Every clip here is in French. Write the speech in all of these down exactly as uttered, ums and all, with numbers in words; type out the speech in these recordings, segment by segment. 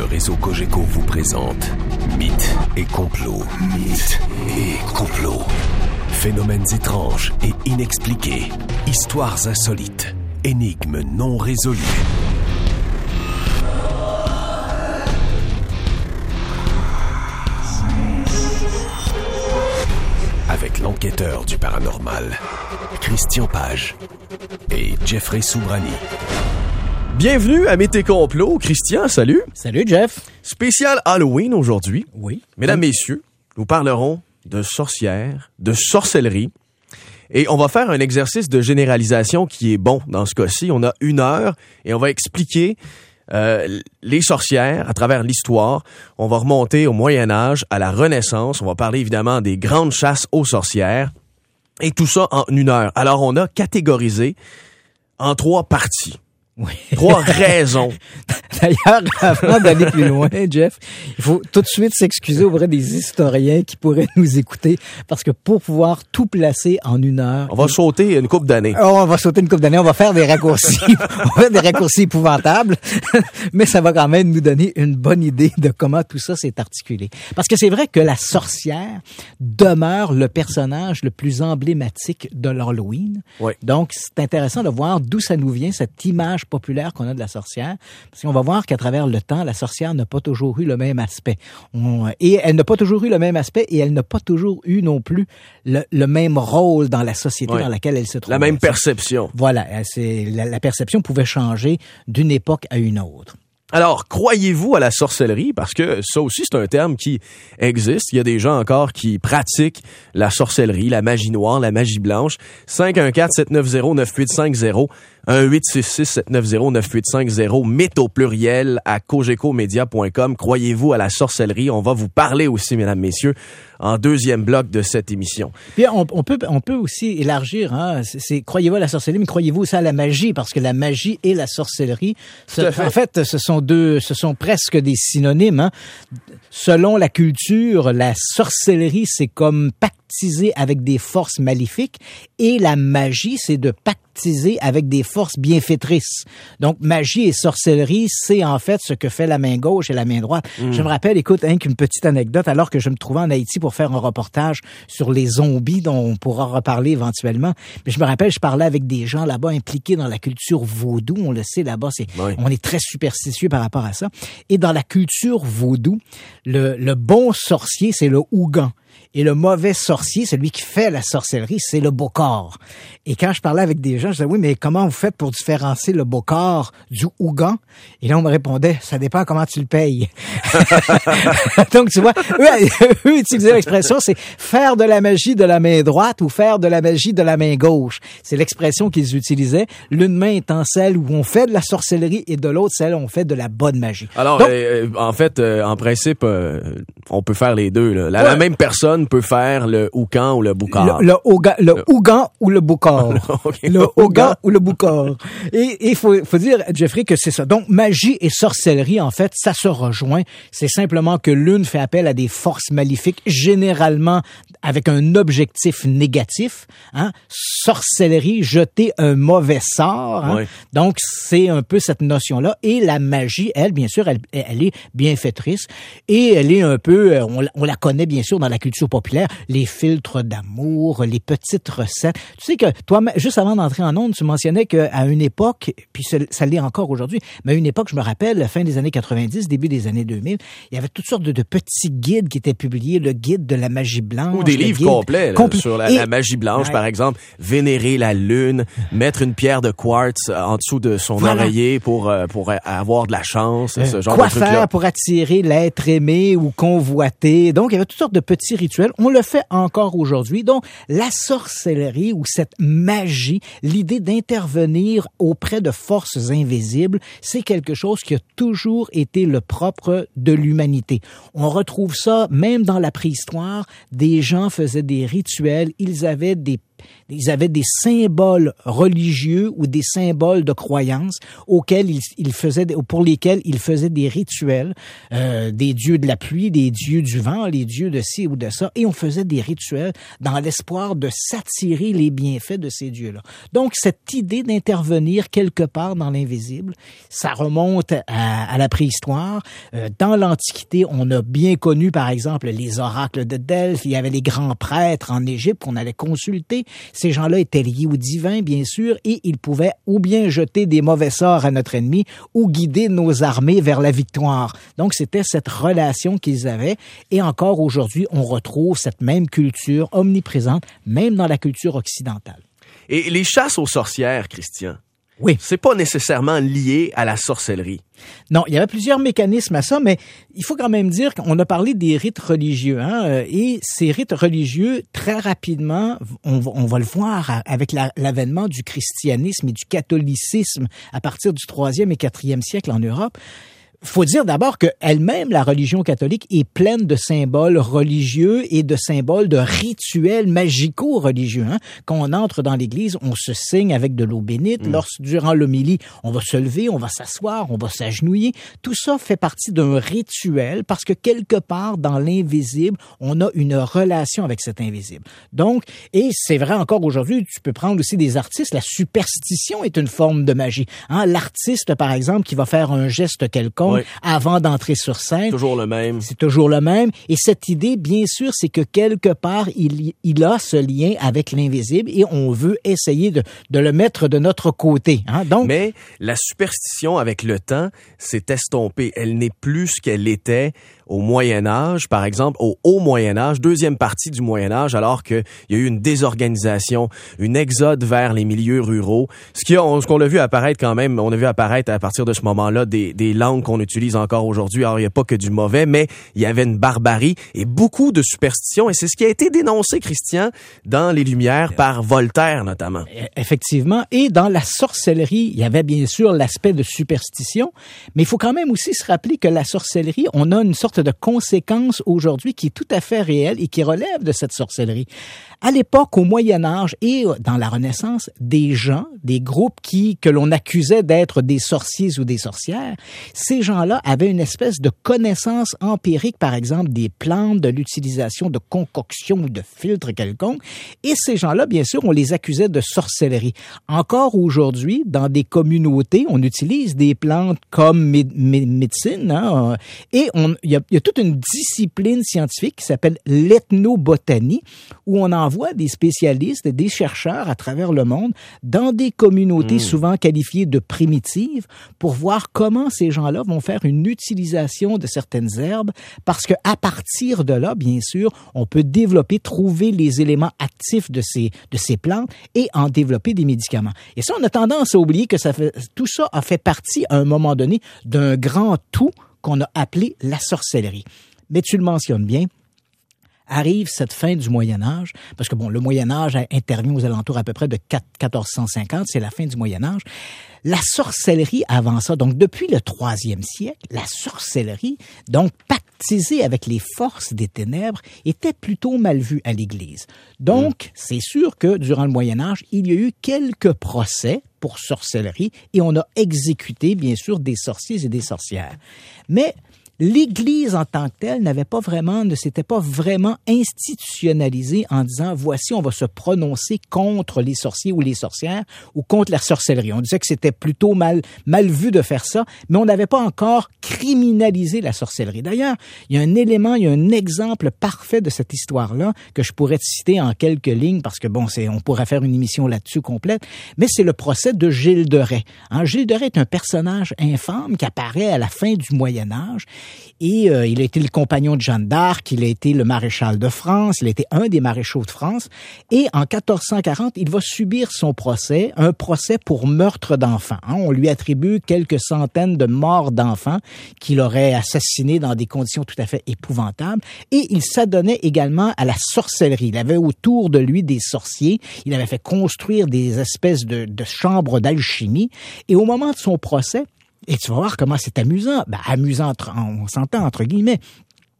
réseau Cogeco vous présente Mythes et complots. Mythes et complots. Phénomènes étranges et inexpliqués. Histoires insolites. Énigmes non résolues. Avec l'enquêteur du paranormal, Christian Page et Jeffrey Soubrani. Bienvenue à Mythes et complots. Christian, salut. Salut, Jeff. Spécial Halloween aujourd'hui. Oui. Mesdames, messieurs, nous parlerons de sorcières, de sorcellerie. Et on va faire un exercice de généralisation qui est bon dans ce cas-ci. On a une heure et on va expliquer euh, les sorcières à travers l'histoire. On va remonter au Moyen-Âge, à la Renaissance. On va parler évidemment des grandes chasses aux sorcières. Et tout ça en une heure. Alors, on a catégorisé en trois parties. Oui. Trois raisons. D'ailleurs, avant d'aller plus loin, Jeff, il faut tout de suite s'excuser auprès des historiens qui pourraient nous écouter, parce que pour pouvoir tout placer en une heure... On va il... sauter une couple d'années. Oh, on va sauter une couple d'années, on va faire des raccourcis. On va faire des raccourcis épouvantables, mais ça va quand même nous donner une bonne idée de comment tout ça s'est articulé. Parce que c'est vrai que la sorcière demeure le personnage le plus emblématique de l'Halloween. Oui. Donc, c'est intéressant de voir d'où ça nous vient, cette image populaire qu'on a de la sorcière, parce qu'on va voir qu'à travers le temps, la sorcière n'a pas toujours eu le même aspect. On, et elle n'a pas toujours eu le même aspect et elle n'a pas toujours eu non plus le, le même rôle dans la société ouais. dans laquelle elle se trouve. La même perception. Voilà, c'est, la, la perception pouvait changer d'une époque à une autre. Alors, croyez-vous à la sorcellerie? Parce que ça aussi, c'est un terme qui existe. Il y a des gens encore qui pratiquent la sorcellerie, la magie noire, la magie blanche. cinq un quatre, sept neuf zéro, neuf huit cinq zéro, un huit six six, sept neuf zéro, neuf huit cinq zéro, mythe au pluriel à cogeco media point com. Croyez-vous à la sorcellerie? On va vous parler aussi, mesdames, messieurs, en deuxième bloc de cette émission. Puis on, on peut on peut aussi élargir, hein, c'est, c'est croyez-vous à la sorcellerie, mais croyez-vous aussi à la magie, parce que la magie et la sorcellerie, ce, fait. en fait, ce sont deux, ce sont presque des synonymes. Hein. Selon la culture, la sorcellerie, c'est comme pactiser avec des forces maléfiques, et la magie, c'est de pactiser avec des forces bienfaitrices. Donc, magie et sorcellerie, c'est en fait ce que fait la main gauche et la main droite. Mmh. Je me rappelle, écoute, hein, qu'une petite anecdote, alors que je me trouvais en Haïti pour faire un reportage sur les zombies, dont on pourra reparler éventuellement. Mais je me rappelle, je parlais avec des gens là-bas impliqués dans la culture vaudou. On le sait, là-bas, c'est, oui. on est très superstitieux par rapport à ça. Et dans la culture vaudou, le, le bon sorcier, c'est le Ougan. Et le mauvais sorcier, celui qui fait la sorcellerie, c'est le bokor. Et quand je parlais avec des gens, je disais, oui, mais comment vous faites pour différencier le bokor du Ougan? Et là, on me répondait, ça dépend comment tu le payes. Donc, tu vois, eux, eux utilisaient l'expression, c'est faire de la magie de la main droite ou faire de la magie de la main gauche. C'est l'expression qu'ils utilisaient. L'une main étant celle où on fait de la sorcellerie et de l'autre, celle où on fait de la bonne magie. Alors, Donc, euh, en fait, euh, en principe, euh, on peut faire les deux. Là. La, ouais. la même personne peut faire le Ougan ou le Bokor. Le, le, Ougan, le, le Ougan ou le Bokor. Okay, le Ougan ou le Bokor. Et il faut, faut dire, Jeffrey, que c'est ça. Donc, magie et sorcellerie, en fait, ça se rejoint. C'est simplement que l'une fait appel à des forces maléfiques, généralement avec un objectif négatif. Hein? Sorcellerie, jeter un mauvais sort. Hein? Oui. Donc, c'est un peu cette notion-là. Et la magie, elle, bien sûr, elle, elle est bienfaitrice. Et elle est un peu, on, on la connaît bien sûr dans la culture populaire, les filtres d'amour, les petites recettes. Tu sais que toi, juste avant d'entrer en ondes, tu mentionnais qu'à une époque, puis ça l'est encore aujourd'hui, mais à une époque, je me rappelle, fin des années quatre-vingt-dix, début des années deux mille, il y avait toutes sortes de, de petits guides qui étaient publiés, le guide de la magie blanche. Ou des livres complets là, compl- sur la, Et, la magie blanche, ouais. par exemple, vénérer la lune, mettre une pierre de quartz en dessous de son voilà. oreiller pour, pour avoir de la chance, euh, ce genre quoi de trucs-là. Quoi faire pour attirer l'être aimé ou convoité. Donc, il y avait toutes sortes de petits rituels. On le fait encore aujourd'hui. Donc, la sorcellerie ou cette magie, l'idée d'intervenir auprès de forces invisibles, c'est quelque chose qui a toujours été le propre de l'humanité. On retrouve ça même dans la préhistoire. Des gens faisaient des rituels, ils avaient des ils avaient des symboles religieux ou des symboles de croyance auxquels ils, ils faisaient, pour lesquels ils faisaient des rituels, euh, des dieux de la pluie, des dieux du vent, les dieux de ci ou de ça, et on faisait des rituels dans l'espoir de s'attirer les bienfaits de ces dieux-là. Donc, cette idée d'intervenir quelque part dans l'invisible, ça remonte à, à la préhistoire. Euh, dans l'Antiquité, on a bien connu, par exemple, les oracles de Delphes. Il y avait les grands prêtres en Égypte qu'on allait consulter. Ces gens-là étaient liés au divin, bien sûr, et ils pouvaient ou bien jeter des mauvais sorts à notre ennemi ou guider nos armées vers la victoire. Donc, c'était cette relation qu'ils avaient. Et encore aujourd'hui, on retrouve cette même culture omniprésente, même dans la culture occidentale. Et les chasses aux sorcières, Christian, oui, c'est pas nécessairement lié à la sorcellerie. Non, il y avait plusieurs mécanismes à ça, mais il faut quand même dire qu'on a parlé des rites religieux, hein, et ces rites religieux, très rapidement, on va, on va le voir avec la, l'avènement du christianisme et du catholicisme à partir du troisième et quatrième siècle en Europe. Faut dire d'abord que elle-même, la religion catholique, est pleine de symboles religieux et de symboles de rituels magicaux-religieux. Hein. Quand on entre dans l'église, on se signe avec de l'eau bénite. Mmh. Lorsque, durant l'homélie, on va se lever, on va s'asseoir, on va s'agenouiller. Tout ça fait partie d'un rituel parce que quelque part, dans l'invisible, on a une relation avec cet invisible. Donc, et c'est vrai encore aujourd'hui, tu peux prendre aussi des artistes. La superstition est une forme de magie. Hein. L'artiste, par exemple, qui va faire un geste quelconque, oui, avant d'entrer sur scène. Toujours le même. C'est toujours le même. Et cette idée, bien sûr, c'est que quelque part, il, il a ce lien avec l'invisible et on veut essayer de, de le mettre de notre côté. Hein? Donc, mais la superstition, avec le temps, s'est estompée. Elle n'est plus ce qu'elle était au Moyen Âge, par exemple, au Haut Moyen Âge, deuxième partie du Moyen Âge, alors qu'il y a eu une désorganisation, une exode vers les milieux ruraux. Ce qui a, ce qu'on a vu apparaître quand même, on a vu apparaître à partir de ce moment-là des, des langues qu'on utilise encore aujourd'hui. Alors, il n'y a pas que du mauvais, mais il y avait une barbarie et beaucoup de superstitions. Et c'est ce qui a été dénoncé, Christian, dans les Lumières par Voltaire, notamment. Effectivement. Et dans la sorcellerie, il y avait bien sûr l'aspect de superstition, mais il faut quand même aussi se rappeler que la sorcellerie, on a une sorte de conséquence aujourd'hui qui est tout à fait réelle et qui relève de cette sorcellerie. À l'époque, au Moyen Âge et dans la Renaissance, des gens, des groupes qui que l'on accusait d'être des sorciers ou des sorcières, ces gens-là avaient une espèce de connaissance empirique, par exemple, des plantes, de l'utilisation de concoctions ou de filtres quelconques. Et ces gens-là, bien sûr, on les accusait de sorcellerie. Encore aujourd'hui, dans des communautés, on utilise des plantes comme mé- mé- médecine, hein, et on, il y a, il y a toute une discipline scientifique qui s'appelle l'ethnobotanie, où on envoie des spécialistes et des chercheurs à travers le monde dans des communautés mmh. souvent qualifiées de primitives pour voir comment ces gens-là vont faire une utilisation de certaines herbes, parce que à partir de là, bien sûr, on peut développer, trouver les éléments actifs de ces, de ces plantes et en développer des médicaments. Et ça, on a tendance à oublier que ça fait, tout ça a fait partie, à un moment donné, d'un grand tout qu'on a appelé la sorcellerie. Mais tu le mentionnes bien, arrive cette fin du Moyen Âge, parce que bon, le Moyen Âge intervient aux alentours à peu près de quatorze cent cinquante, c'est la fin du Moyen Âge. La sorcellerie avant ça, donc depuis le troisième siècle, la sorcellerie, donc pactisée avec les forces des ténèbres, était plutôt mal vue à l'Église. Donc, mmh. c'est sûr que durant le Moyen Âge, il y a eu quelques procès pour sorcellerie et on a exécuté, bien sûr, des sorciers et des sorcières. Mais l'Église en tant que telle n'avait pas vraiment, ne s'était pas vraiment institutionnalisée en disant voici, on va se prononcer contre les sorciers ou les sorcières ou contre la sorcellerie. On disait que c'était plutôt mal, mal vu de faire ça, mais on n'avait pas encore criminalisé la sorcellerie. D'ailleurs, il y a un élément, il y a un exemple parfait de cette histoire-là que je pourrais te citer en quelques lignes parce que bon, c'est, on pourrait faire une émission là-dessus complète, mais c'est le procès de Gilles de Rais. Hein, Gilles de Rais est un personnage infâme qui apparaît à la fin du Moyen Âge. Et euh, il a été le compagnon de Jeanne d'Arc, il a été le maréchal de France, il a été un des maréchaux de France. Et en quatorze cent quarante, il va subir son procès, un procès pour meurtre d'enfants. Hein, on lui attribue quelques centaines de morts d'enfants qu'il aurait assassinés dans des conditions tout à fait épouvantables. Et il s'adonnait également à la sorcellerie. Il avait autour de lui des sorciers. Il avait fait construire des espèces de, de chambres d'alchimie. Et au moment de son procès, et tu vas voir comment c'est amusant. Ben, amusant, on s'entend entre guillemets.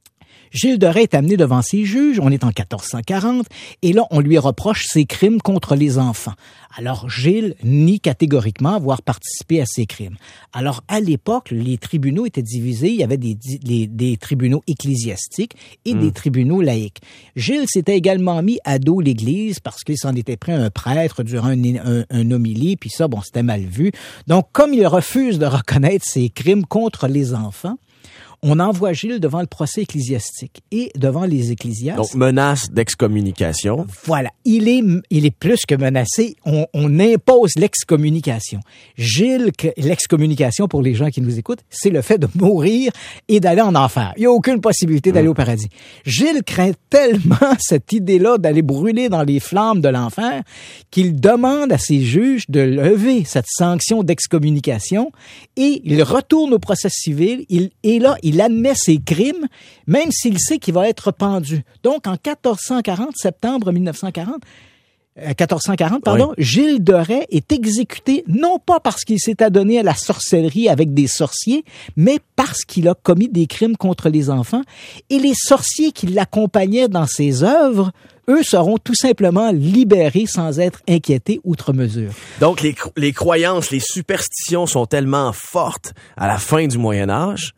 Gilles de Rais est amené devant ses juges, on est en quatorze cent quarante, et là, on lui reproche ses crimes contre les enfants. Alors, Gilles nie catégoriquement avoir participé à ces crimes. Alors, à l'époque, les tribunaux étaient divisés, il y avait des, des, des tribunaux ecclésiastiques et mmh. des tribunaux laïques. Gilles s'était également mis à dos l'Église parce qu'il s'en était pris un prêtre durant un, un, un homélie, puis ça, bon, c'était mal vu. Donc, comme il refuse de reconnaître ses crimes contre les enfants, on envoie Gilles devant le procès ecclésiastique et devant les ecclésiastes. Donc, menace d'excommunication. Voilà. Il est, il est plus que menacé. On, on impose l'excommunication. Gilles, l'excommunication, pour les gens qui nous écoutent, c'est le fait de mourir et d'aller en enfer. Il n'y a aucune possibilité d'aller mmh. au paradis. Gilles craint tellement cette idée-là d'aller brûler dans les flammes de l'enfer qu'il demande à ses juges de lever cette sanction d'excommunication et il retourne au procès civil. Il, et là, il admet ses crimes, même s'il sait qu'il va être pendu. Donc, en quatorze cent quarante, septembre mille neuf cent quarante, euh, quatorze cent quarante, pardon, oui. Gilles de Rais est exécuté, non pas parce qu'il s'est adonné à la sorcellerie avec des sorciers, mais parce qu'il a commis des crimes contre les enfants. Et les sorciers qui l'accompagnaient dans ses œuvres, eux seront tout simplement libérés sans être inquiétés outre mesure. Donc, les, les croyances, les superstitions sont tellement fortes à la fin du Moyen Âge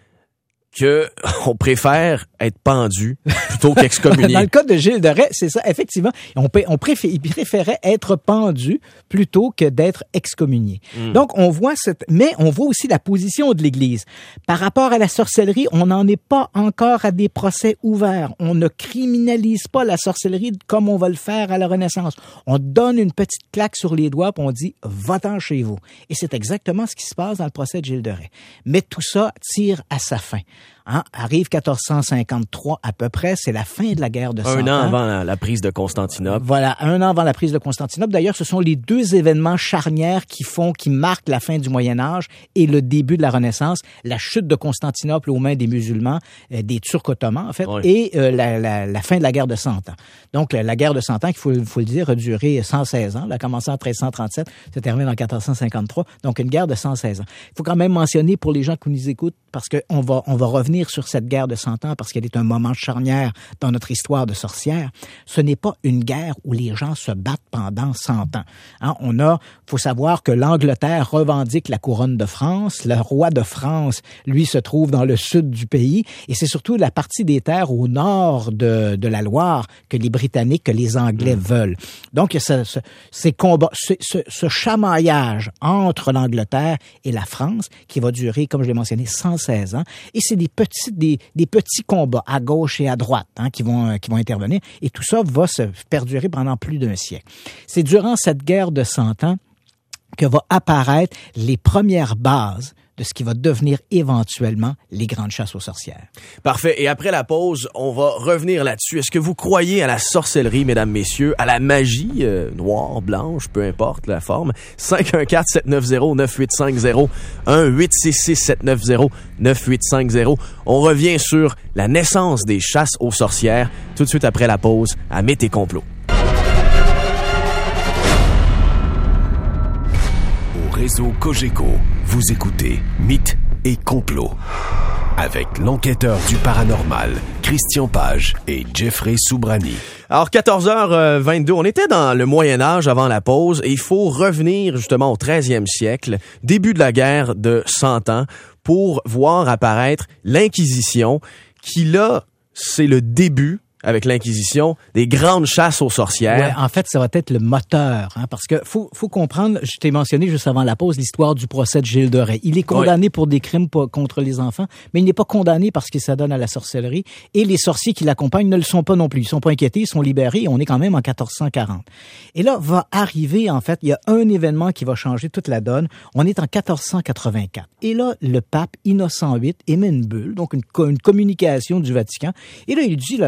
que on préfère être pendu plutôt qu'excommunié. Dans le cas de Gilles de Rais, c'est ça, effectivement. On, on préfé, il préférait être pendu plutôt que d'être excommunié. Mm. Donc, on voit cette, mais on voit aussi la position de l'Église. Par rapport à la sorcellerie, on n'en est pas encore à des procès ouverts. On ne criminalise pas la sorcellerie comme on va le faire à la Renaissance. On donne une petite claque sur les doigts puis on dit « va-t'en chez vous ». Et c'est exactement ce qui se passe dans le procès de Gilles de Rais. Mais tout ça tire à sa fin. Hein, arrive quatorze cent cinquante-trois à peu près, c'est la fin de la guerre de Cent Ans. Un an avant la, la prise de Constantinople. Voilà, un an avant la prise de Constantinople. D'ailleurs, ce sont les deux événements charnières qui font, qui marquent la fin du Moyen Âge et le début de la Renaissance. La chute de Constantinople aux mains des musulmans, euh, des Turcs ottomans en fait, oui. et euh, la, la, la fin de la guerre de Cent Ans. Donc, la, la guerre de Cent Ans, il faut, faut le dire, a duré cent seize ans. Elle a commencé en treize cent trente-sept, se termine en quatorze cent cinquante-trois. Donc, une guerre de cent seize ans. Il faut quand même mentionner pour les gens qui nous écoutent, parce qu'on va, on va revenir sur cette guerre de Cent Ans parce qu'elle est un moment charnière dans notre histoire de sorcière. Ce n'est pas une guerre où les gens se battent pendant cent ans. Hein, on a, faut savoir que l'Angleterre revendique la couronne de France. Le roi de France, lui, se trouve dans le sud du pays. Et c'est surtout la partie des terres au nord de, de la Loire que les Britanniques, que les Anglais mmh. veulent. Donc, il y a ce, ce, ces combats, ce, ce, ce chamaillage entre l'Angleterre et la France qui va durer, comme je l'ai mentionné, cent seize ans. Et c'est des petits, des, des petits combats à gauche et à droite hein, qui vont, euh, qui vont intervenir. Et tout ça va se perdurer pendant plus d'un siècle. C'est durant cette guerre de Cent Ans que va apparaître les premières bases de ce qui va devenir éventuellement les grandes chasses aux sorcières. Parfait. Et après la pause, on va revenir là-dessus. Est-ce que vous croyez à la sorcellerie, mesdames, messieurs, à la magie, euh, noire, blanche, peu importe la forme? cinq un quatre, sept neuf zéro, neuf huit cinq zéro, un huit six six, sept neuf zéro, neuf huit cinq zéro. On revient sur la naissance des chasses aux sorcières tout de suite après la pause à Mythes et Complots. Réseau Cogeco, vous écoutez Mythes et Complots avec l'enquêteur du paranormal Christian Page et Jeffrey Soubrani. Alors, quatorze heures vingt-deux, on était dans le Moyen-Âge avant la pause et il faut revenir justement au treizième siècle, début de la guerre de Cent Ans, pour voir apparaître l'Inquisition qui, là, c'est le début avec l'Inquisition, des grandes chasses aux sorcières. Ouais, en fait, ça va être le moteur, hein, parce que faut, faut comprendre, je t'ai mentionné juste avant la pause, l'histoire du procès de Gilles de Rais. Il est condamné oui. pour des crimes contre les enfants, mais il n'est pas condamné parce qu'il s'adonne à la sorcellerie, et les sorciers qui l'accompagnent ne le sont pas non plus. Ils sont pas inquiétés, ils sont libérés, et on est quand même en quatorze cent quarante. Et là, va arriver, en fait, il y a un événement qui va changer toute la donne. On est en quatorze cent quatre-vingt-quatre. Et là, le pape Innocent huit émet une bulle, donc une, une communication du Vatican, et là, il dit là-dedans, il dit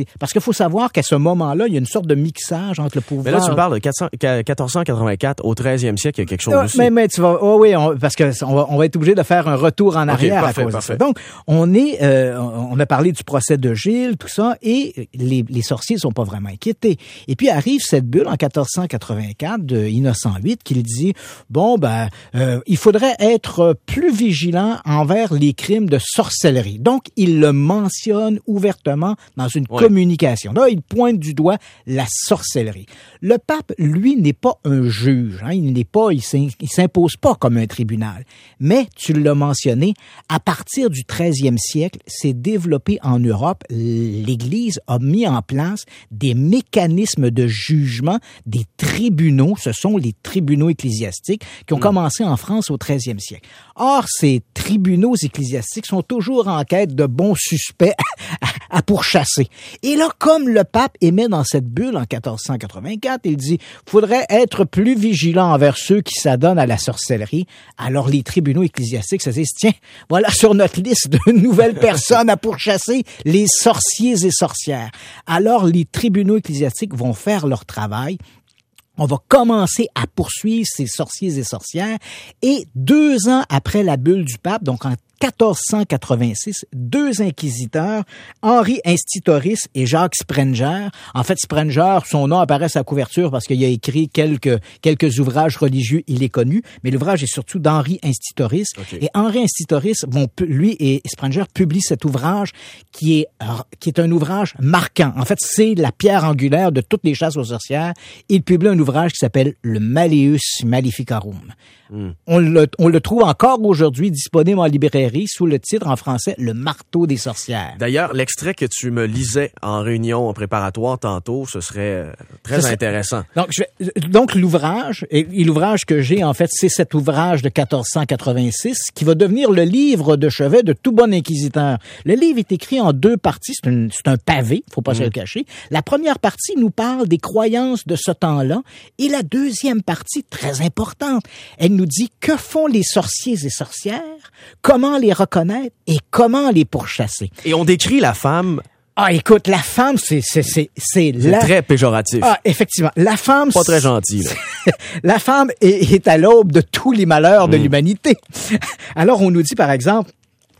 dit. Parce qu'il faut savoir qu'à ce moment-là, il y a une sorte de mixage entre le pouvoir... Mais là, tu parles de quatre cents, quatorze cent quatre-vingt-quatre, au treizième siècle, il y a quelque chose ah, aussi. Mais, mais tu vas... Oh oui, on, parce que on va, on va être obligé de faire un retour en arrière okay, parfait, à cause parfait. de ça. Donc, on est... Euh, on a parlé du procès de Gilles, tout ça, et les, les sorciers sont pas vraiment inquiétés. Et puis arrive cette bulle en quatorze cent quatre-vingt-quatre de Innocent huit qui dit, bon, ben, euh, il faudrait être plus vigilant envers les crimes de sorcellerie. Donc, il le mentionne ouvertement dans une ouais. communication. Là, il pointe du doigt la sorcellerie. Le pape, lui, n'est pas un juge. Hein, il n'est pas, il s'impose pas comme un tribunal. Mais, tu l'as mentionné, à partir du treizième siècle, s'est développé en Europe, l'Église a mis en place des mécanismes de jugement, des tribunaux, ce sont les tribunaux ecclésiastiques qui ont mmh. commencé en France au treizième siècle. Or, ces tribunaux ecclésiastiques sont toujours en quête de bons suspects à, à pourchasser. Et là, comme le pape émet dans cette bulle en quatorze cent quatre-vingt-quatre, il dit « faudrait être plus vigilant envers ceux qui s'adonnent à la sorcellerie ». Alors, les tribunaux ecclésiastiques se disent « tiens, voilà sur notre liste de nouvelles personnes à pourchasser, les sorciers et sorcières ». Alors, les tribunaux ecclésiastiques vont faire leur travail. On va commencer à poursuivre ces sorciers et sorcières. Et deux ans après la bulle du pape, donc en quatorze cent quatre-vingt-six, deux inquisiteurs, Henri Institoris et Jacques Sprenger. En fait, Sprenger, son nom apparaît à sa couverture parce qu'il a écrit quelques quelques ouvrages religieux, il est connu, mais l'ouvrage est surtout d'Henri Institoris. Okay. Et Henri Institoris, bon, lui et Sprenger publient cet ouvrage qui est qui est un ouvrage marquant. En fait, c'est la pierre angulaire de toutes les chasses aux sorcières. Il publie un ouvrage qui s'appelle le Malleus Maleficarum. Mm. On le, on le trouve encore aujourd'hui disponible en librairie sous le titre en français « Le marteau des sorcières ». D'ailleurs, l'extrait que tu me lisais en réunion préparatoire tantôt, ce serait très c'est intéressant. Ça. Donc, je vais, donc l'ouvrage, et, et l'ouvrage que j'ai, en fait, c'est cet ouvrage de quatorze cent quatre-vingt-six qui va devenir le livre de chevet de tout bon inquisiteur. Le livre est écrit en deux parties, c'est, une, c'est un pavé, faut pas mm. se le cacher. La première partie nous parle des croyances de ce temps-là, et la deuxième partie, très importante, elle nous dit que font les sorciers et sorcières, comment les reconnaître et comment les pourchasser. Et on décrit la femme... Ah, écoute, la femme, c'est c'est c'est c'est, c'est la... très péjoratif. Ah, effectivement, la femme. Pas très gentil. Là. La femme est, est à l'aube de tous les malheurs mmh. de l'humanité. Alors, on nous dit, par exemple,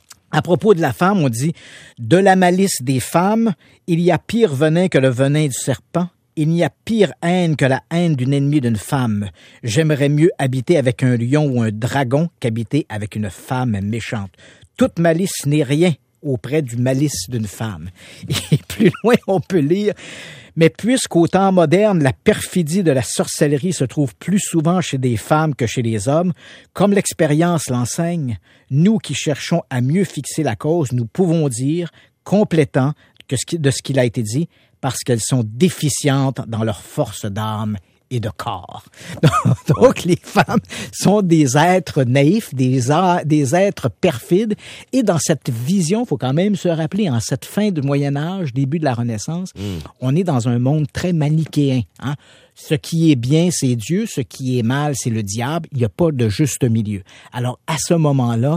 à propos de la femme, on dit de la malice des femmes, il y a pire venin que le venin du serpent. Il n'y a pire haine que la haine d'une ennemie d'une femme. J'aimerais mieux habiter avec un lion ou un dragon qu'habiter avec une femme méchante. Toute malice n'est rien auprès du malice d'une femme. Et plus loin, on peut lire « Mais puisqu'au temps moderne, la perfidie de la sorcellerie se trouve plus souvent chez des femmes que chez les hommes, comme l'expérience l'enseigne, nous qui cherchons à mieux fixer la cause, nous pouvons dire, complétant que ce qui, de ce qu'il a été dit, parce qu'elles sont déficientes dans leur force d'âme et de corps. » Donc, ouais. les femmes sont des êtres naïfs, des, des êtres perfides. Et dans cette vision, il faut quand même se rappeler, en cette fin du Moyen-Âge, début de la Renaissance, mm. on est dans un monde très manichéen. Hein? Ce qui est bien, c'est Dieu. Ce qui est mal, c'est le diable. Il n'y a pas de juste milieu. Alors, à ce moment-là,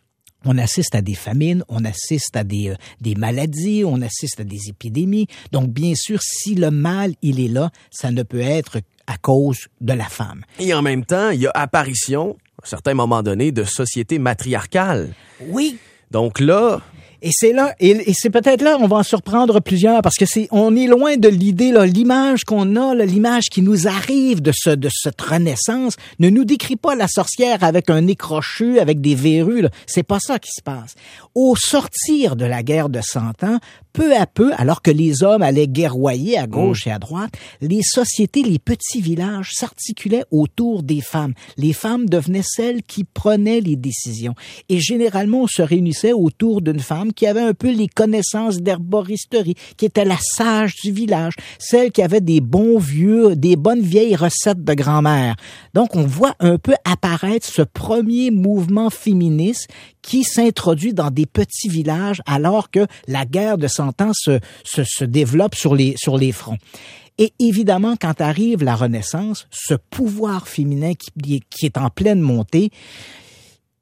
on assiste à des famines, on assiste à des, euh, des maladies, on assiste à des épidémies. Donc, bien sûr, si le mal, il est là, ça ne peut être à cause de la femme. Et en même temps, il y a apparition, à un certain moment donné, de sociétés matriarcales. Oui. Donc là... Et c'est là, et, et c'est peut-être là, on va en surprendre plusieurs, parce que c'est, on est loin de l'idée, là, l'image qu'on a, là, l'image qui nous arrive de ce, de cette renaissance, ne nous décrit pas la sorcière avec un nez crochu, avec des verrues, là. C'est pas ça qui se passe. Au sortir de la guerre de Cent Ans, peu à peu, alors que les hommes allaient guerroyer à gauche mmh. et à droite, les sociétés, les petits villages s'articulaient autour des femmes. Les femmes devenaient celles qui prenaient les décisions. Et généralement, on se réunissait autour d'une femme qui avait un peu les connaissances d'herboristerie, qui était la sage du village, celle qui avait des bons vieux, des bonnes vieilles recettes de grand-mère. Donc, on voit un peu apparaître ce premier mouvement féministe qui s'introduit dans des petits villages alors que la guerre de Cent Ans se, se, se développe sur les, sur les fronts. Et évidemment, quand arrive la Renaissance, la Renaissance, ce pouvoir féminin qui, qui est en pleine montée,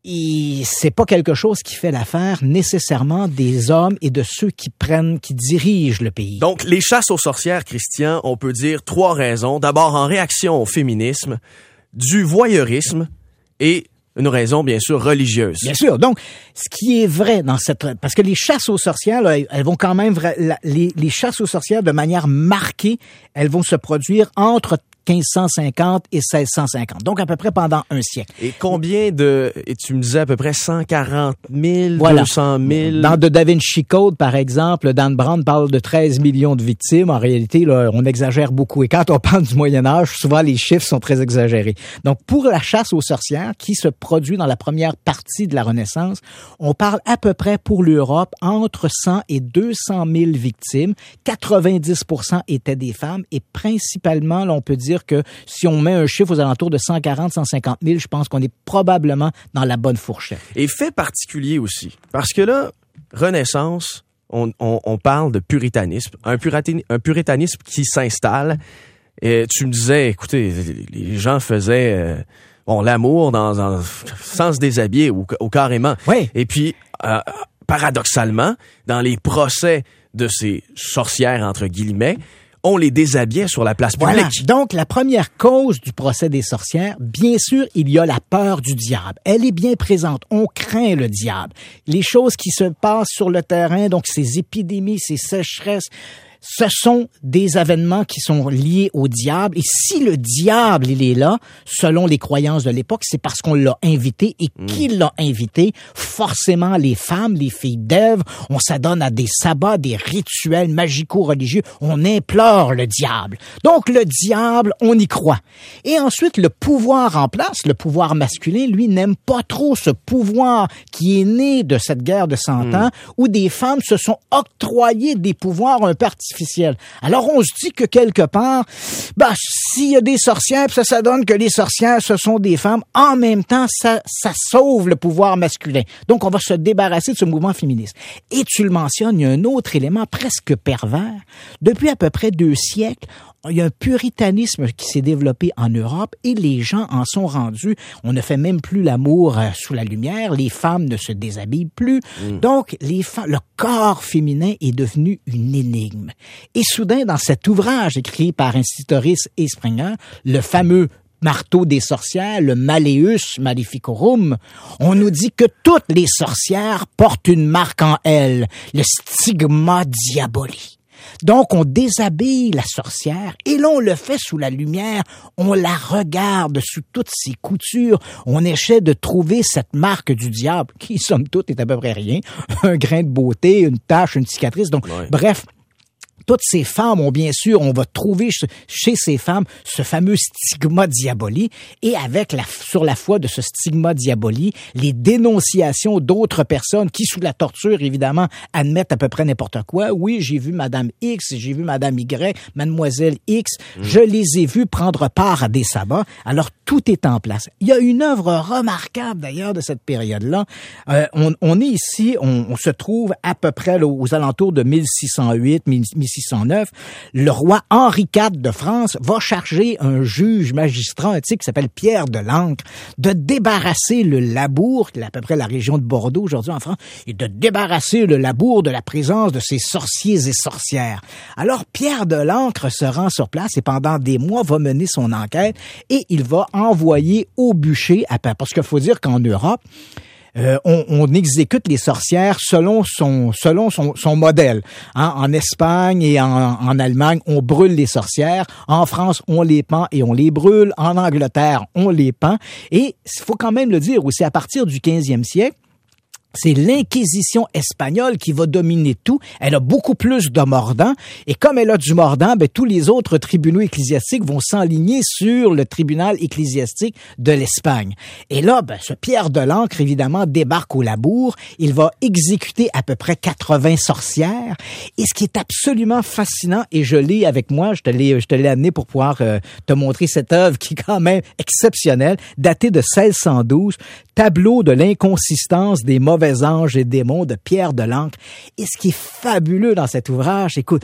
Et c'est pas quelque chose qui fait l'affaire nécessairement des hommes et de ceux qui prennent, qui dirigent le pays. Donc, les chasses aux sorcières, Christian, on peut dire trois raisons. D'abord, en réaction au féminisme, du voyeurisme et une raison, bien sûr, religieuse. Bien sûr. Donc, ce qui est vrai dans cette... Parce que les chasses aux sorcières, là, elles vont quand même... Les, les chasses aux sorcières, de manière marquée, elles vont se produire entre quinze cent cinquante et seize cent cinquante. Donc, à peu près pendant un siècle. Et combien de... Et tu me disais à peu près cent quarante mille, voilà. deux cent mille... Dans The Da Vinci Code, par exemple, Dan Brown parle de treize millions de victimes. En réalité, là, on exagère beaucoup. Et quand on parle du Moyen-Âge, souvent, les chiffres sont très exagérés. Donc, pour la chasse aux sorcières, qui se produit dans la première partie de la Renaissance, on parle à peu près pour l'Europe entre cent et deux cent mille victimes. quatre-vingt-dix pour cent étaient des femmes. Et principalement, là, on peut dire que si on met un chiffre aux alentours de cent quarante à cent cinquante mille, je pense qu'on est probablement dans la bonne fourchette. Et fait particulier aussi, parce que là, Renaissance, on, on, on parle de puritanisme, un, puritanisme, un puritanisme qui s'installe. Et tu me disais, écoutez, les gens faisaient euh, bon, l'amour dans, dans, sans se déshabiller ou, ou carrément. Oui. Et puis, euh, paradoxalement, dans les procès de ces sorcières, entre guillemets, on les déshabillait sur la place publique. Voilà. Donc, la première cause du procès des sorcières, bien sûr, il y a la peur du diable. Elle est bien présente. On craint le diable. Les choses qui se passent sur le terrain, donc ces épidémies, ces sécheresses, ce sont des événements qui sont liés au diable. Et si le diable, il est là, selon les croyances de l'époque, c'est parce qu'on l'a invité. Et mmh. qui l'a invité? Forcément, les femmes, les filles d'Ève. On s'adonne à des sabbats, des rituels magico-religieux. On implore le diable. Donc, le diable, on y croit. Et ensuite, le pouvoir en place, le pouvoir masculin, lui, n'aime pas trop ce pouvoir qui est né de cette guerre de cent mmh. ans, où des femmes se sont octroyées des pouvoirs un peu artificiels. Alors, on se dit que quelque part, bah, s'il y a des sorcières, ça, ça donne que les sorcières, ce sont des femmes. En même temps, ça, ça sauve le pouvoir masculin. Donc, on va se débarrasser de ce mouvement féministe. Et tu le mentionnes, il y a un autre élément presque pervers. Depuis à peu près deux siècles, il y a un puritanisme qui s'est développé en Europe et les gens en sont rendus. On ne fait même plus l'amour sous la lumière. Les femmes ne se déshabillent plus. Mmh. Donc, les femmes, le corps féminin est devenu une énigme. Et soudain, dans cet ouvrage écrit par Institoris et Springer, le fameux marteau des sorcières, le Malleus Maleficorum, on nous dit que toutes les sorcières portent une marque en elles, le stigma diaboli. Donc, on déshabille la sorcière et là, on le fait sous la lumière. On la regarde sous toutes ses coutures. On essaie de trouver cette marque du diable qui, somme toute, est à peu près rien. Un grain de beauté, une tache, une cicatrice. Donc, ouais. bref... Toutes ces femmes ont bien sûr, on va trouver chez ces femmes ce fameux stigma diaboli et avec la, sur la foi de ce stigma diaboli, les dénonciations d'autres personnes qui, sous la torture, évidemment, admettent à peu près n'importe quoi. Oui, j'ai vu Madame X, j'ai vu Madame Y, Mademoiselle X, mmh. je les ai vues prendre part à des sabbats. Alors, tout est en place. Il y a une œuvre remarquable, d'ailleurs, de cette période-là. Euh, on, on est ici, on, on se trouve à peu près là, aux alentours de mille six cent huit, mille six cent neuf, le roi Henri quatre de France va charger un juge magistrat tu sais, qui s'appelle Pierre de l'Ancre de débarrasser le Labourd, qui est à peu près la région de Bordeaux aujourd'hui en France, et de débarrasser le Labourd de la présence de ces sorciers et sorcières. Alors Pierre de l'Ancre se rend sur place et pendant des mois va mener son enquête et il va envoyer au bûcher, à, parce qu'il faut dire qu'en Europe, Euh, on, on exécute les sorcières selon son selon son, son modèle. Hein? En Espagne et en, en Allemagne, on brûle les sorcières. En France, on les pend et on les brûle. En Angleterre, on les pend. Et il faut quand même le dire aussi, à partir du quinzième siècle, c'est l'Inquisition espagnole qui va dominer tout. Elle a beaucoup plus de mordants. Et comme elle a du mordant, ben, tous les autres tribunaux ecclésiastiques vont s'enligner sur le tribunal ecclésiastique de l'Espagne. Et là, ben, ce Pierre de l'Ancre, évidemment, débarque au Labourd. Il va exécuter à peu près quatre-vingts sorcières. Et ce qui est absolument fascinant, et je l'ai avec moi, je te l'ai, je te l'ai amené pour pouvoir euh, te montrer cette œuvre qui est quand même exceptionnelle, datée de seize cent douze, tableau de l'inconsistance des mauvais anges et démons de Pierre de l'Ancre. Et ce qui est fabuleux dans cet ouvrage, écoute,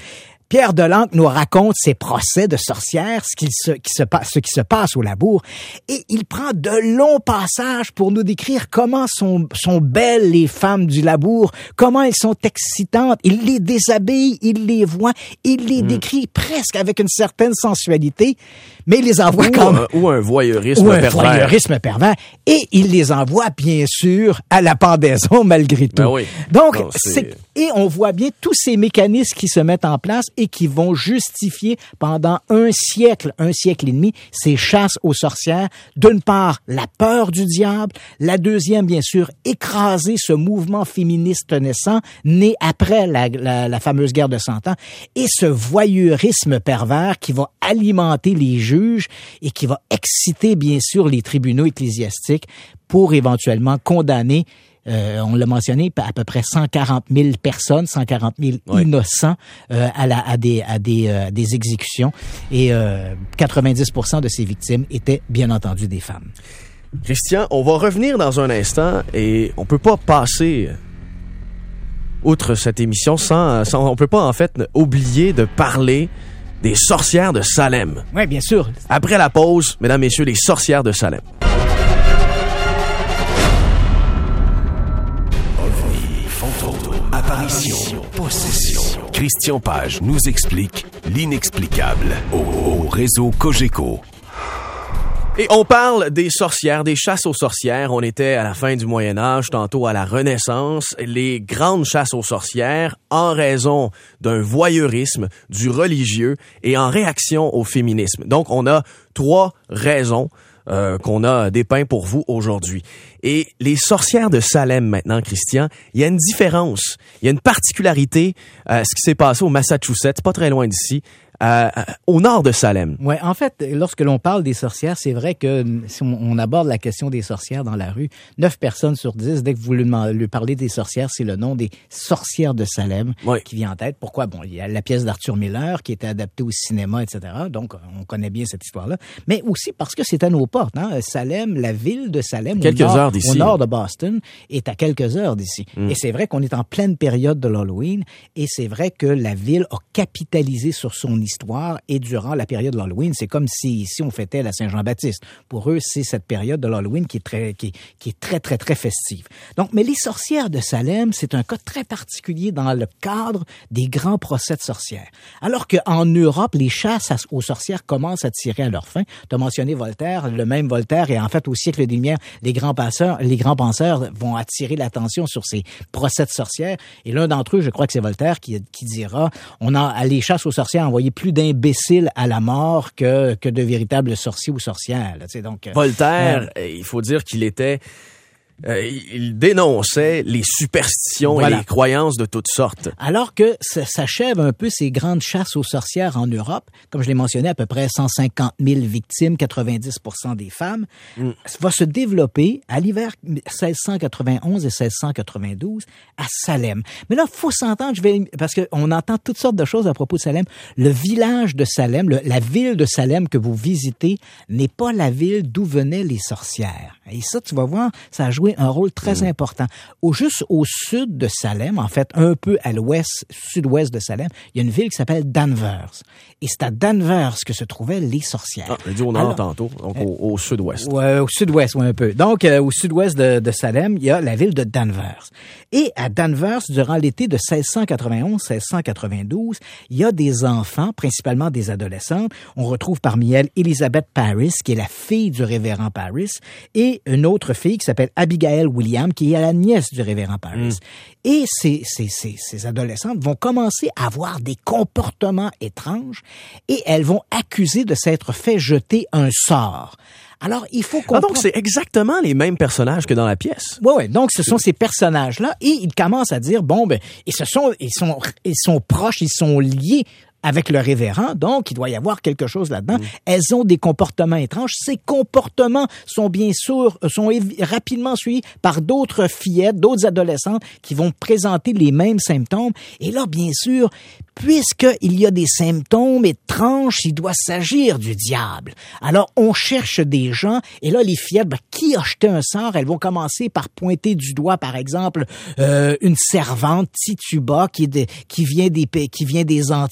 Pierre Delanque nous raconte ses procès de sorcières, ce qui se, qui se passe, ce qui se passe au labour, et il prend de longs passages pour nous décrire comment sont, sont belles les femmes du labour, comment elles sont excitantes. Il les déshabille, il les voit, il les mmh. décrit presque avec une certaine sensualité, mais il les envoie ou quand même. Un, ou un voyeurisme ou un pervers. voyeurisme pervers. Et il les envoie, bien sûr, à la pendaison malgré tout. Ben oui. Donc, non, c'est... c'est... et on voit bien tous ces mécanismes qui se mettent en place et qui vont justifier pendant un siècle, un siècle et demi, ces chasses aux sorcières. D'une part, la peur du diable. La deuxième, bien sûr, écraser ce mouvement féministe naissant, né après la, la, la fameuse guerre de Cent Ans. Et ce voyeurisme pervers qui va alimenter les juges et qui va exciter, bien sûr, les tribunaux ecclésiastiques pour éventuellement condamner Euh, on l'a mentionné, à peu près cent quarante mille personnes, cent quarante mille oui. innocents euh, à, la, à des, à des, euh, des exécutions. Et euh, quatre-vingt-dix pour cent de ces victimes étaient, bien entendu, des femmes. Christian, on va revenir dans un instant et on peut pas passer outre cette émission sans, sans... On peut pas, en fait, oublier de parler des sorcières de Salem. Oui, bien sûr. Après la pause, mesdames, messieurs, les sorcières de Salem. Apparition, possession. Christian Page nous explique l'inexplicable au, au réseau Cogeco. Et on parle des sorcières, des chasses aux sorcières. On était à la fin du Moyen-Âge, tantôt à la Renaissance. Les grandes chasses aux sorcières, en raison d'un voyeurisme, du religieux et en réaction au féminisme. Donc, on a trois raisons Euh, qu'on a dépeint pour vous aujourd'hui. Et les sorcières de Salem maintenant, Christian, il y a une différence, il y a une particularité à ce qui s'est passé au Massachusetts, pas très loin d'ici, euh, au nord de Salem. Ouais, en fait, lorsque l'on parle des sorcières, c'est vrai que si on, on aborde la question des sorcières dans la rue, neuf personnes sur dix, dès que vous lui, lui parlez des sorcières, c'est le nom des sorcières de Salem ouais. qui vient en tête. Pourquoi? Bon, il y a la pièce d'Arthur Miller qui était adaptée au cinéma, et cetera. Donc, on connaît bien cette histoire-là. Mais aussi parce que c'est à nos portes. Hein? Salem, la ville de Salem, quelques au nord, heures d'ici. Au nord de Boston, est à quelques heures d'ici. Mm. Et c'est vrai qu'on est en pleine période de l'Halloween et c'est vrai que la ville a capitalisé sur son histoire et durant la période de l'Halloween, c'est comme si ici on fêtait la Saint-Jean-Baptiste. Pour eux, c'est cette période de l'Halloween qui est très, qui, qui est très, très, très festive. Donc, mais les sorcières de Salem, c'est un cas très particulier dans le cadre des grands procès de sorcières. Alors qu'en Europe, les chasses aux sorcières commencent à tirer à leur fin. Tu as mentionné Voltaire, le même Voltaire, et en fait, au siècle des Lumières, les grands penseurs, les grands penseurs vont attirer l'attention sur ces procès de sorcières. Et l'un d'entre eux, je crois que c'est Voltaire, qui, qui dira, on a, à les chasses aux sorcières, envoyé plus d'imbéciles à la mort que, que de véritables sorciers ou sorcières. Là, donc, Voltaire, euh, il faut dire qu'il était... Euh, il dénonçait les superstitions voilà. et les croyances de toutes sortes. Alors que ça s'achève un peu ces grandes chasses aux sorcières en Europe, comme je l'ai mentionné, à peu près cent cinquante mille victimes, quatre-vingt-dix pour cent des femmes, mm. va se développer à l'hiver seize cent quatre-vingt-onze et seize cent quatre-vingt-douze à Salem. Mais là, faut s'entendre, je vais, parce qu'on entend toutes sortes de choses à propos de Salem. Le village de Salem, le, la ville de Salem que vous visitez, n'est pas la ville d'où venaient les sorcières. Et ça, tu vas voir, ça a joué un rôle très mmh. important. Au, juste au sud de Salem, en fait, un peu à l'ouest, sud-ouest de Salem, il y a une ville qui s'appelle Danvers. Et c'est à Danvers que se trouvaient les sorcières. Ah, j'ai dit au nord Alors, tantôt, donc euh, au, au sud-ouest. Ouais, au sud-ouest, oui, un peu. Donc, euh, au sud-ouest de, de Salem, il y a la ville de Danvers. Et à Danvers, durant l'été de seize cent quatre-vingt-onze seize cent quatre-vingt-douze, il y a des enfants, principalement des adolescentes. On retrouve parmi elles Elizabeth Parris, qui est la fille du révérend Parris, et une autre fille qui s'appelle Abigail William, qui est la nièce du révérend Parris. Mm. Et ces, ces, ces, ces adolescentes vont commencer à avoir des comportements étranges et elles vont accuser de s'être fait jeter un sort. Alors, il faut comprendre... Ah, donc, c'est exactement les mêmes personnages que dans la pièce. Oui, oui. Donc, ce sont ces personnages-là et ils commencent à dire, bon, ben, et ce sont, ils sont, ils sont proches, ils sont liés avec le révérend, donc il doit y avoir quelque chose là-dedans. Mmh. Elles ont des comportements étranges. Ces comportements sont bien sûr, sont évi- rapidement suivis par d'autres fillettes, d'autres adolescentes qui vont présenter les mêmes symptômes. Et là, bien sûr, puisqu'il y a des symptômes étranges, il doit s'agir du diable. Alors, on cherche des gens, et là, les fillettes, ben, qui a jeté un sort? Elles vont commencer par pointer du doigt, par exemple, euh, une servante, Tituba, qui, est de, qui, vient des, qui vient des Antilles,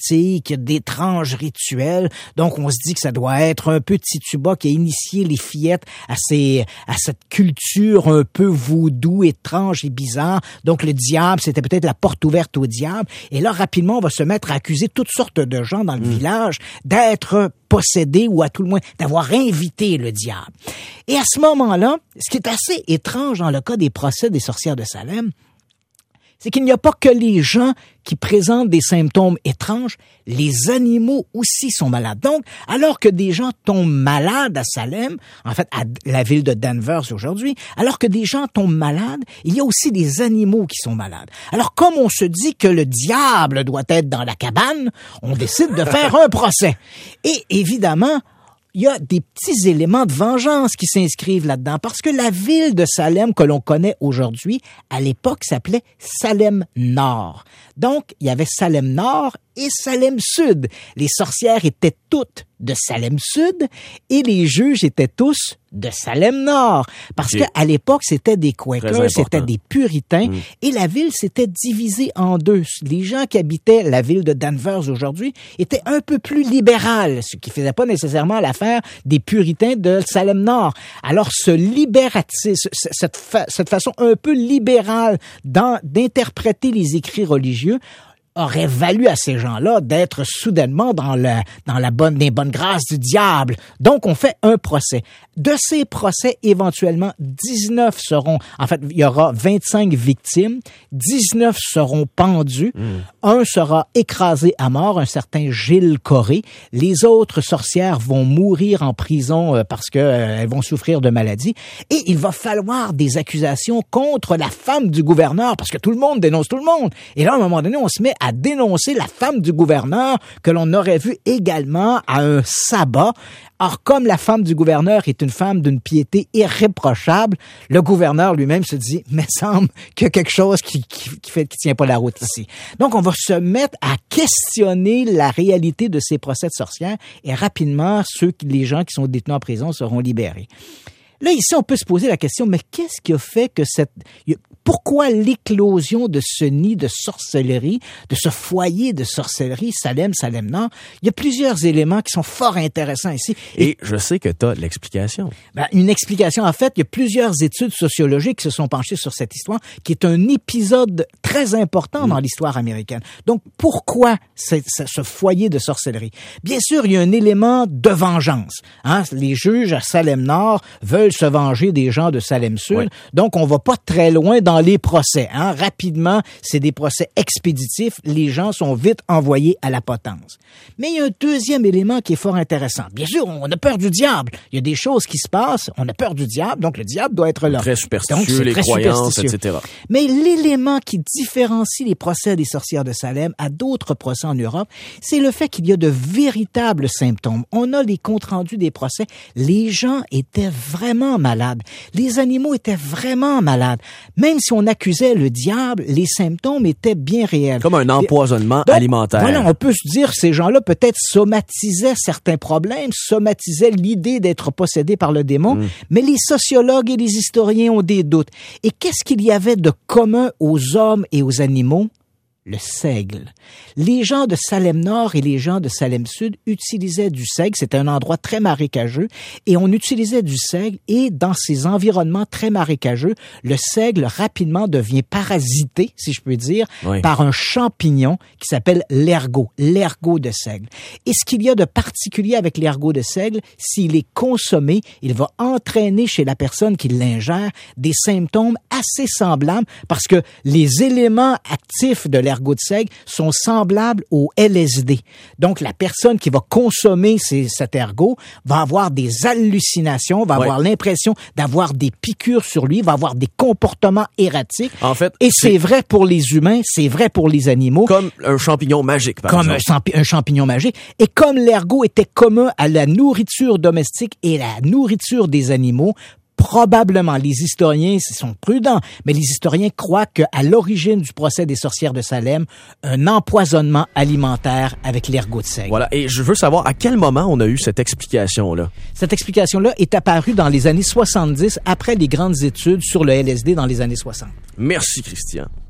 qu'il y a d'étranges rituels. Donc, on se dit que ça doit être un peu Tituba qui a initié les fillettes à ces, à cette culture un peu vaudou, étrange et bizarre. Donc, le diable, c'était peut-être la porte ouverte au diable. Et là, rapidement, on va se mettre à accuser toutes sortes de gens dans le mmh. village d'être possédés ou à tout le moins d'avoir invité le diable. Et à ce moment-là, ce qui est assez étrange dans le cas des procès des sorcières de Salem, c'est qu'il n'y a pas que les gens qui présentent des symptômes étranges, les animaux aussi sont malades. Donc, alors que des gens tombent malades à Salem, en fait, à la ville de Danvers aujourd'hui, alors que des gens tombent malades, il y a aussi des animaux qui sont malades. Alors, comme on se dit que le diable doit être dans la cabane, on décide de faire un procès. Et évidemment, il y a des petits éléments de vengeance qui s'inscrivent là-dedans, parce que la ville de Salem que l'on connaît aujourd'hui, à l'époque, s'appelait Salem-Nord. Donc, il y avait Salem-Nord et Salem-Sud. Les sorcières étaient toutes de Salem-Sud et les juges étaient tous de Salem-Nord. Parce okay. qu'à l'époque, c'était des Quakers, c'était des puritains, mmh. et la ville s'était divisée en deux. Les gens qui habitaient la ville de Danvers aujourd'hui étaient un peu plus libérales, ce qui faisait pas nécessairement l'affaire des puritains de Salem-Nord. Alors, ce libératisme, cette, fa- cette façon un peu libérale dans, d'interpréter les écrits religieux aurait valu à ces gens-là d'être soudainement dans la, dans la bonne, les bonnes grâces du diable. Donc, on fait un procès. De ces procès, éventuellement, dix-neuf seront, en fait, il y aura vingt-cinq victimes, dix-neuf seront pendus, mmh. un sera écrasé à mort, un certain Gilles Corré. Les autres sorcières vont mourir en prison parce que euh, elles vont souffrir de maladies. Et il va falloir des accusations contre la femme du gouverneur, parce que tout le monde dénonce tout le monde. Et là, à un moment donné, on se met à à dénoncer la femme du gouverneur que l'on aurait vu également à un sabbat. Or, comme la femme du gouverneur est une femme d'une piété irréprochable, le gouverneur lui-même se dit, mais semble qu'il y a quelque chose qui, qui, qui fait, qui tient pas la route ici. Donc, on va se mettre à questionner la réalité de ces procès de sorcières et rapidement, ceux, les gens qui sont détenus en prison seront libérés. Là, ici, on peut se poser la question, mais qu'est-ce qui a fait que cette... Pourquoi l'éclosion de ce nid de sorcellerie, de ce foyer de sorcellerie, Salem, Salem-Nord? Il y a plusieurs éléments qui sont fort intéressants ici. Et, Et je sais que tu as l'explication. Ben, une explication, en fait, il y a plusieurs études sociologiques qui se sont penchées sur cette histoire, qui est un épisode très important mmh. dans l'histoire américaine. Donc, pourquoi c'est, c'est, ce foyer de sorcellerie? Bien sûr, il y a un élément de vengeance. Hein? Les juges à Salem-Nord veulent se venger des gens de Salem-Sud. Ouais. Donc, on va pas très loin dans les procès. Hein? Rapidement, c'est des procès expéditifs. Les gens sont vite envoyés à la potence. Mais il y a un deuxième élément qui est fort intéressant. Bien sûr, on a peur du diable. Il y a des choses qui se passent. On a peur du diable, donc le diable doit être là. Très superstitieux, les très croyances, superstitieux. et cetera. Mais l'élément qui différencie les procès des sorcières de Salem à d'autres procès en Europe, c'est le fait qu'il y a de véritables symptômes. On a les comptes rendus des procès. Les gens étaient vraiment malades. Les animaux étaient vraiment malades. Même si on accusait le diable, les symptômes étaient bien réels. Comme un empoisonnement Donc, alimentaire. Voilà, on peut se dire, ces gens-là peut-être somatisaient certains problèmes, somatisaient l'idée d'être possédés par le démon, mmh. mais les sociologues et les historiens ont des doutes. Et qu'est-ce qu'il y avait de commun aux hommes et aux animaux? Le seigle. Les gens de Salem-Nord et les gens de Salem-Sud utilisaient du seigle. C'était un endroit très marécageux et on utilisait du seigle et dans ces environnements très marécageux, le seigle rapidement devient parasité, si je peux dire, oui. par un champignon qui s'appelle l'ergot, l'ergot de seigle. Et ce qu'il y a de particulier avec l'ergot de seigle, s'il est consommé, il va entraîner chez la personne qui l'ingère des symptômes assez semblables parce que les éléments actifs de l'ergot de seigle sont semblables au L S D. Donc, la personne qui va consommer ces, cet ergot va avoir des hallucinations, va ouais. avoir l'impression d'avoir des piqûres sur lui, va avoir des comportements erratiques. En fait, et c'est, c'est vrai pour les humains, c'est vrai pour les animaux. Comme un champignon magique, par comme exemple. Comme un, un champignon magique. Et comme l'ergot était commun à la nourriture domestique et la nourriture des animaux, probablement, les historiens sont prudents, mais les historiens croient qu'à l'origine du procès des sorcières de Salem, un empoisonnement alimentaire avec l'ergot de seigle. Voilà, et je veux savoir à quel moment on a eu cette explication-là. Cette explication-là est apparue dans les années soixante-dix, après les grandes études sur le L S D dans les années soixante. Merci, Christian.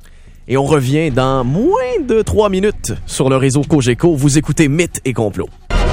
Et on revient dans moins de trois minutes sur le réseau Cogeco. Vous écoutez Mythes et Complots.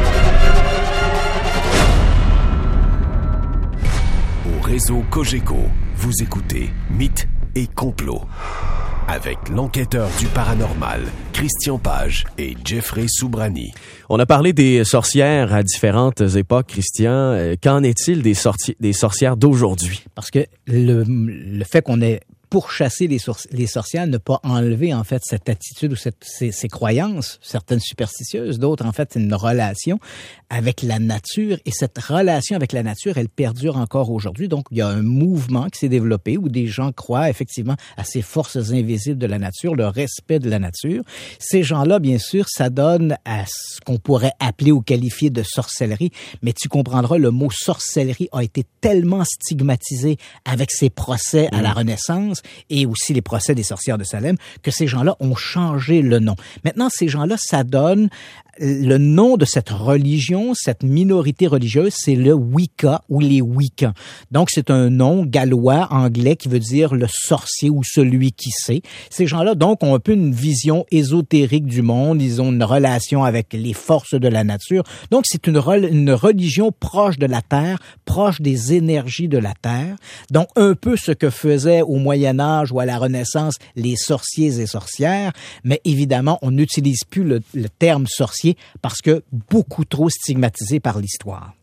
Au réseau Cogeco, vous écoutez Mythes et Complots. Avec l'enquêteur du paranormal, Christian Page et Jeffrey Soubrani. On a parlé des sorcières à différentes époques, Christian. Qu'en est-il des, sorti- des sorcières d'aujourd'hui? Parce que le, le fait qu'on ait pourchasser les, sourci- les sorcières, ne pas enlever en fait cette attitude ou cette, ces, ces croyances, certaines superstitieuses, d'autres en fait c'est une relation avec la nature, et cette relation avec la nature, elle perdure encore aujourd'hui. Donc il y a un mouvement qui s'est développé où des gens croient effectivement à ces forces invisibles de la nature, le respect de la nature. Ces gens-là, bien sûr, ça donne à ce qu'on pourrait appeler ou qualifier de sorcellerie, mais tu comprendras, le mot sorcellerie a été tellement stigmatisé avec ces procès à la Renaissance et aussi les procès des sorcières de Salem, que ces gens-là ont changé le nom. Maintenant, ces gens-là, ça donne le nom de cette religion, cette minorité religieuse, c'est le Wicca ou les Wiccans. Donc, c'est un nom gallois, anglais, qui veut dire le sorcier ou celui qui sait. Ces gens-là, donc, ont un peu une vision ésotérique du monde. Ils ont une relation avec les forces de la nature. Donc, c'est une, re- une religion proche de la Terre, proche des énergies de la Terre. Donc, un peu ce que faisaient au Moyen-Âge ou à la Renaissance les sorciers et sorcières. Mais évidemment, on n'utilise plus le, le terme sorcier parce que beaucoup trop stigmatisé par l'histoire.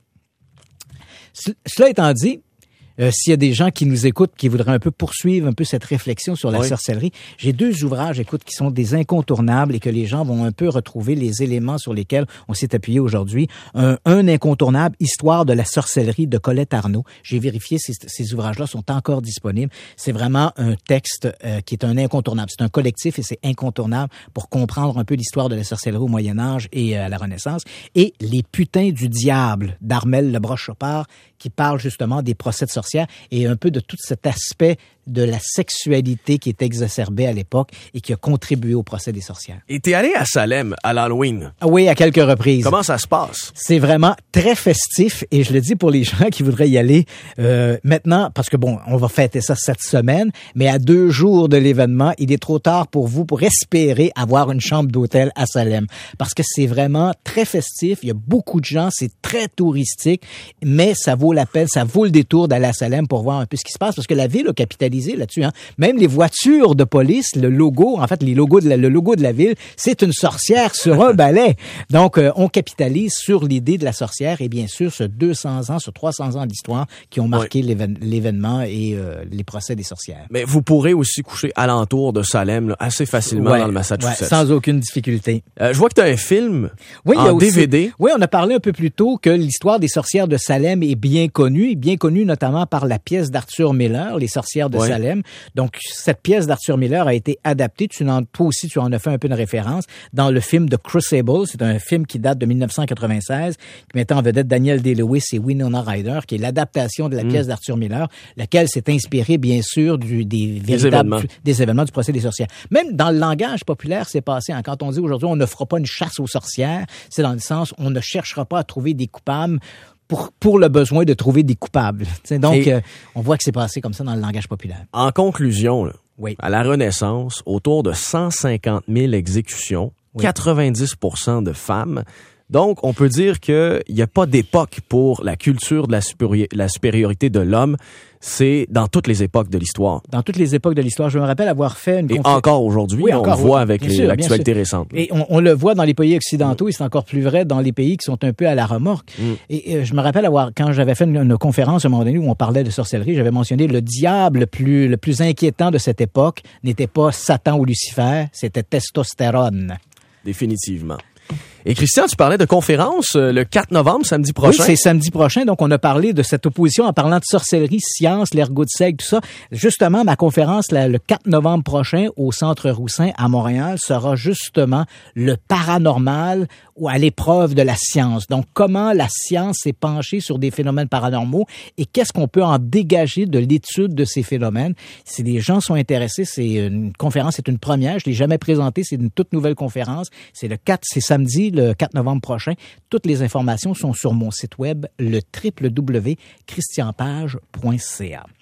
C- cela étant dit, Euh, s'il y a des gens qui nous écoutent, qui voudraient un peu poursuivre un peu cette réflexion sur la oui. sorcellerie, j'ai deux ouvrages, écoute, qui sont des incontournables et que les gens vont un peu retrouver les éléments sur lesquels on s'est appuyé aujourd'hui. Un, un incontournable, Histoire de la sorcellerie de Colette Arnaud. J'ai vérifié, ces, ces ouvrages-là sont encore disponibles. C'est vraiment un texte euh, qui est un incontournable. C'est un collectif et c'est incontournable pour comprendre un peu l'histoire de la sorcellerie au Moyen-Âge et euh, à la Renaissance. Et Les putains du diable d'Armel Lebroche-Chopard, qui parle justement des procès de sorcières et un peu de tout cet aspect de la sexualité qui est exacerbée à l'époque et qui a contribué au procès des sorcières. Et t'es allé à Salem à l'Halloween? Ah oui, à quelques reprises. Comment ça se passe? C'est vraiment très festif et je le dis pour les gens qui voudraient y aller euh, maintenant, parce que bon, on va fêter ça cette semaine, mais à deux jours de l'événement, il est trop tard pour vous pour espérer avoir une chambre d'hôtel à Salem. Parce que c'est vraiment très festif, il y a beaucoup de gens, c'est très touristique, mais ça vaut la peine, ça vaut le détour d'aller à Salem pour voir un peu ce qui se passe, parce que la ville a capitalisé là-dessus. Hein. Même les voitures de police, le logo, en fait, les logos de la, le logo de la ville, c'est une sorcière sur un balai. Donc, euh, on capitalise sur l'idée de la sorcière et bien sûr, ce deux cents ans, ce trois cents ans d'histoire qui ont marqué oui. l'éven- l'événement et euh, les procès des sorcières. Mais vous pourrez aussi coucher alentour de Salem là, assez facilement ouais, dans le Massachusetts. Ouais, sans aucune difficulté. Euh, je vois que tu as un film oui, en il y a aussi, D V D. Oui, on a parlé un peu plus tôt que l'histoire des sorcières de Salem est bien connue, bien connue notamment par la pièce d'Arthur Miller, Les sorcières de ouais. Salem. Donc, cette pièce d'Arthur Miller a été adaptée. Tu en, toi aussi, tu en as fait un peu de référence dans le film The Crucible. C'est un film qui date de dix-neuf cent quatre-vingt-seize, qui mettait en vedette Daniel Day-Lewis et Winona Ryder, qui est l'adaptation de la mmh. pièce d'Arthur Miller, laquelle s'est inspirée, bien sûr, du, des, des, événements. Du, des événements du procès des sorcières. Même dans le langage populaire, c'est passé. Hein, quand on dit aujourd'hui, on ne fera pas une chasse aux sorcières, c'est dans le sens, on ne cherchera pas à trouver des coupables Pour, pour le besoin de trouver des coupables. T'sais, donc, euh, on voit que c'est passé comme ça dans le langage populaire. En conclusion, là, oui. à la Renaissance, autour de cent cinquante mille exécutions, oui. quatre-vingt-dix pour cent de femmes. Donc, on peut dire qu'il n'y a pas d'époque pour la culture de la, supérior- la supériorité de l'homme. C'est dans toutes les époques de l'histoire. Dans toutes les époques de l'histoire. Je me rappelle avoir fait une... Et confé- encore aujourd'hui, oui, on encore, le voit oui, avec les, sûr, l'actualité récente. Et on, on le voit dans les pays occidentaux, et c'est encore plus vrai dans les pays qui sont un peu à la remorque. Mm. Et euh, je me rappelle avoir, quand j'avais fait une, une conférence à un moment donné où on parlait de sorcellerie, j'avais mentionné le diable le plus, le plus inquiétant de cette époque n'était pas Satan ou Lucifer, c'était testostérone. Définitivement. Et Christian, tu parlais de conférence euh, le quatre novembre, samedi prochain. Oui, c'est samedi prochain. Donc, on a parlé de cette opposition en parlant de sorcellerie, science, l'ergot de seigle, tout ça. Justement, ma conférence là, le quatre novembre prochain au Centre Roussin à Montréal sera justement le paranormal ou à l'épreuve de la science. Donc, comment la science s'est penchée sur des phénomènes paranormaux et qu'est-ce qu'on peut en dégager de l'étude de ces phénomènes. Si les gens sont intéressés, c'est une conférence, c'est une première. Je l'ai jamais présentée. C'est une toute nouvelle conférence. C'est le quatre, c'est samedi, le quatre novembre prochain. Toutes les informations sont sur mon site web, le w w w point christian page point c a.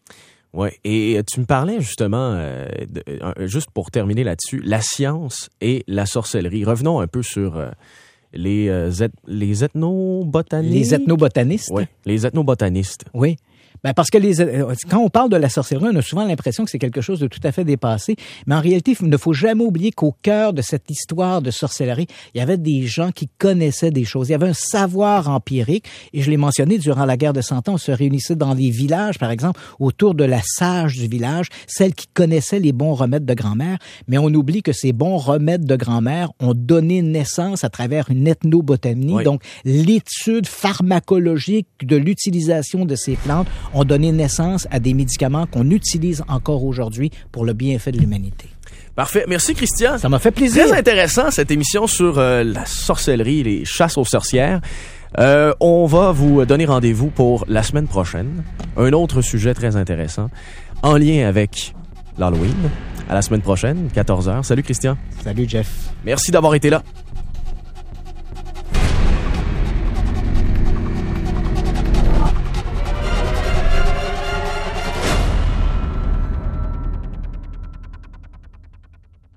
Oui, et tu me parlais justement, euh, de, euh, juste pour terminer là-dessus, la science et la sorcellerie. Revenons un peu sur euh, les, euh, eth- les ethnobotanistes. Les ethnobotanistes. Oui, les ethnobotanistes. Oui. Ben parce que les, quand on parle de la sorcellerie, on a souvent l'impression que c'est quelque chose de tout à fait dépassé. Mais en réalité, il ne faut jamais oublier qu'au cœur de cette histoire de sorcellerie, il y avait des gens qui connaissaient des choses. Il y avait un savoir empirique. Et je l'ai mentionné, durant la guerre de Cent Ans, on se réunissait dans les villages, par exemple, autour de la sage du village, celle qui connaissait les bons remèdes de grand-mère. Mais on oublie que ces bons remèdes de grand-mère ont donné naissance à travers une ethnobotanie. Oui. Donc, l'étude pharmacologique de l'utilisation de ces plantes ont donné naissance à des médicaments qu'on utilise encore aujourd'hui pour le bienfait de l'humanité. Parfait. Merci, Christian. Ça m'a fait plaisir. Très intéressant, cette émission sur euh, la sorcellerie, les chasses aux sorcières. Euh, on va vous donner rendez-vous pour la semaine prochaine. Un autre sujet très intéressant en lien avec l'Halloween. À la semaine prochaine, quatorze heures. Salut, Christian. Salut, Jeff. Merci d'avoir été là.